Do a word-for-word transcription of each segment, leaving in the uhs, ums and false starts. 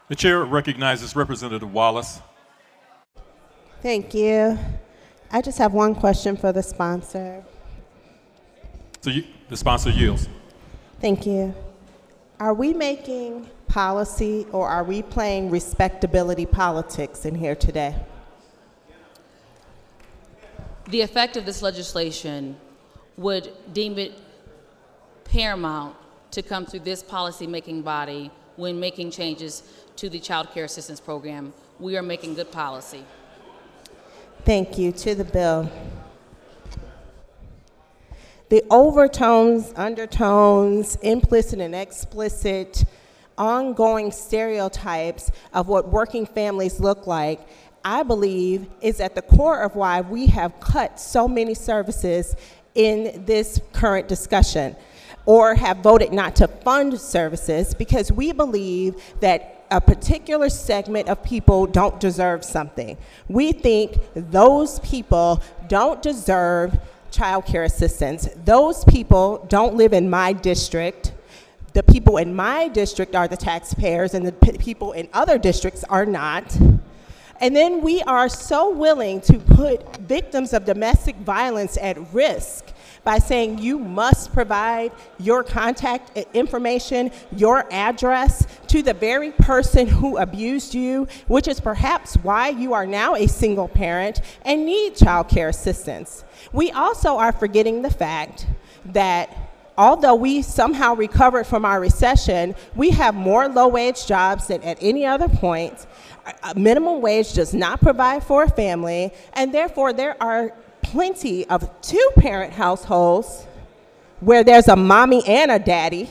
The chair recognizes Representative Wallace. Thank you. I just have one question for the sponsor. So you, the sponsor yields. Thank you. Are we making policy or are we playing respectability politics in here today? The effect of this legislation would deem it paramount to come through this policy-making body when making changes to the Child Care Assistance Program. We are making good policy. Thank you. To the bill. The overtones, undertones, implicit and explicit, ongoing stereotypes of what working families look like, I believe is at the core of why we have cut so many services in this current discussion, or have voted not to fund services, because we believe that a particular segment of people don't deserve something. We think those people don't deserve child care assistance. Those people don't live in my district. The people in my district are the taxpayers, and the p- people in other districts are not. And then we are so willing to put victims of domestic violence at risk by saying you must provide your contact information, your address to the very person who abused you, which is perhaps why you are now a single parent and need child care assistance. We also are forgetting the fact that although we somehow recovered from our recession, we have more low-wage jobs than at any other point. A minimum wage does not provide for a family, and therefore there are plenty of two-parent households where there's a mommy and a daddy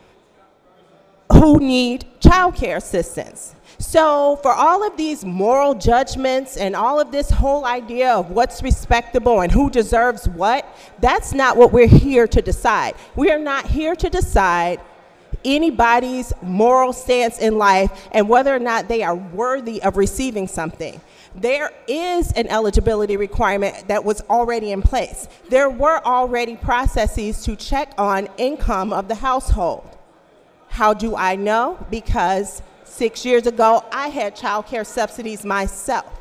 who need child care assistance. So for all of these moral judgments and all of this whole idea of what's respectable and who deserves what, that's not what we're here to decide. We are not here to decide anybody's moral stance in life and whether or not they are worthy of receiving something. There is an eligibility requirement that was already in place. There were already processes to check on income of the household. How do I know? Because six years ago, I had child care subsidies myself.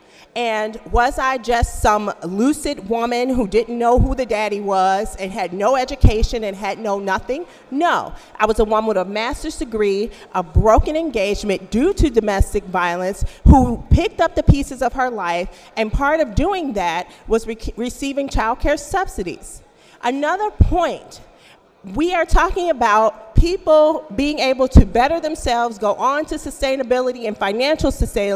And was I just some lucid woman who didn't know who the daddy was and had no education and had no nothing? No. I was a woman with a master's degree, a broken engagement due to domestic violence, who picked up the pieces of her life, and part of doing that was re- receiving child care subsidies. Another point, we are talking about people being able to better themselves, go on to sustainability and financial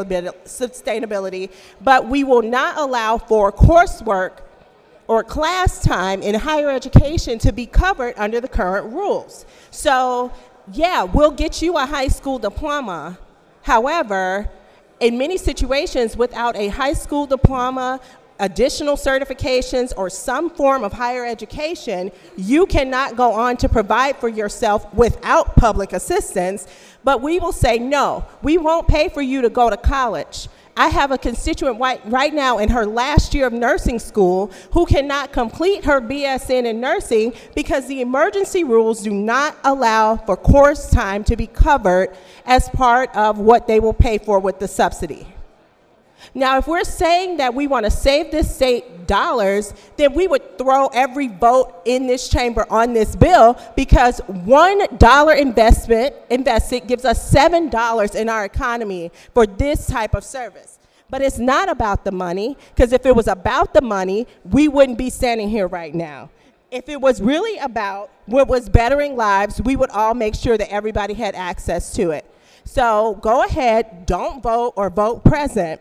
sustainability, but we will not allow for coursework or class time in higher education to be covered under the current rules. So, yeah, we'll get you a high school diploma. However, in many situations, without a high school diploma, additional certifications, or some form of higher education, you cannot go on to provide for yourself without public assistance. But we will say, no, we won't pay for you to go to college. I have a constituent right, right now in her last year of nursing school who cannot complete her B S N in nursing because the emergency rules do not allow for course time to be covered as part of what they will pay for with the subsidy. Now, if we're saying that we want to save this state dollars, then we would throw every vote in this chamber on this bill, because one dollar investment invested gives us seven dollars in our economy for this type of service. But it's not about the money, because if it was about the money, we wouldn't be standing here right now. If it was really about what was bettering lives, we would all make sure that everybody had access to it. So go ahead, don't vote or vote present.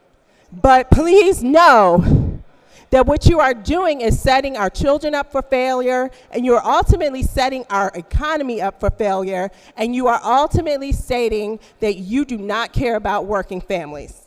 But please know that what you are doing is setting our children up for failure, and you are ultimately setting our economy up for failure, and you are ultimately stating that you do not care about working families.